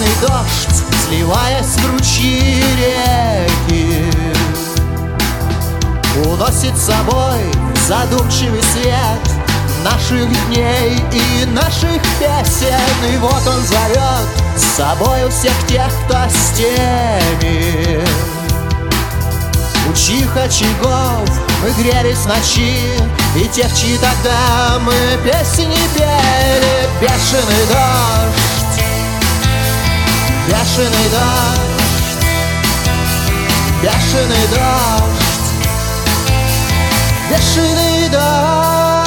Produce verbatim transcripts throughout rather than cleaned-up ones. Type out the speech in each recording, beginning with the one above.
бешеный дождь, сливаясь в ручьи реки, уносит с собой задумчивый свет наших дней и наших песен. И вот он зовет с собою всех тех, кто с теми, у чьих очагов мы грелись в ночи, и тех, чьи тогда мы песни пели. Бешеный дождь, бешеный дождь, бешеный дождь, бешеный дождь.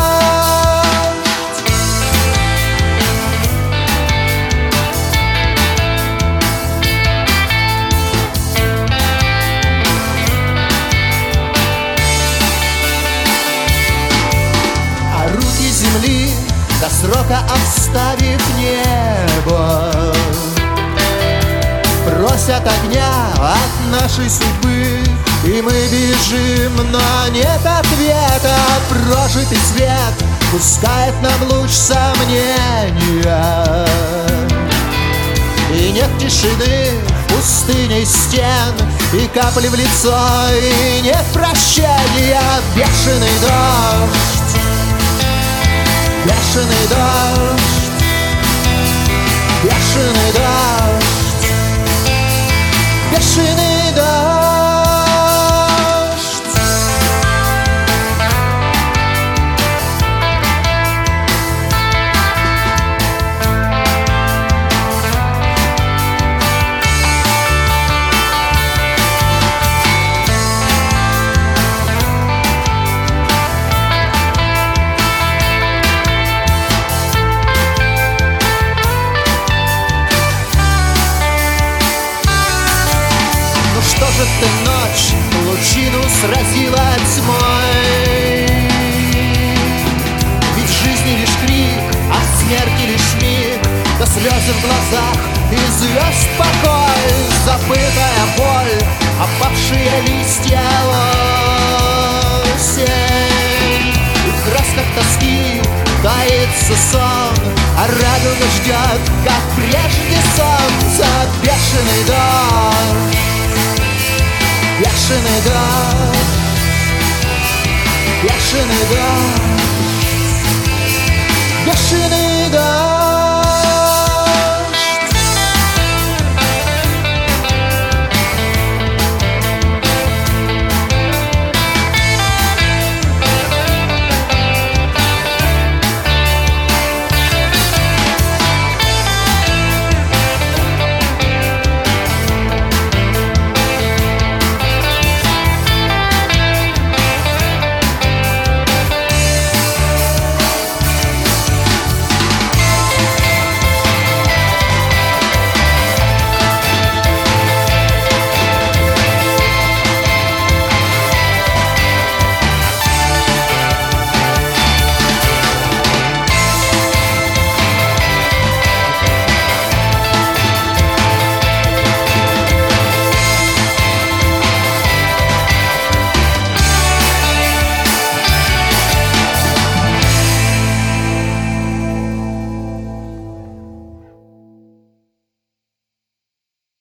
Земли до срока оставив небо, просят огня от нашей судьбы, и мы бежим, но нет ответа. Прожитый свет пускает нам луч сомнения, и нет тишины в пустыне стен, и капли в лицо, и нет прощения. Бешеный дождь, бешеный дождь, бешеный дождь, бешеный дождь. Ты ночь лучину сразила тьмой, ведь в жизни лишь крик, а в смерти лишь миг, да слезы в глазах и звезд покой. Забытая боль, опавшие листья осень, и в красках тоски таится сон, а радуга ждет, как прежде солнца. Бешеный дождь, бешеный дождь, бешеный дождь, бешеный дождь.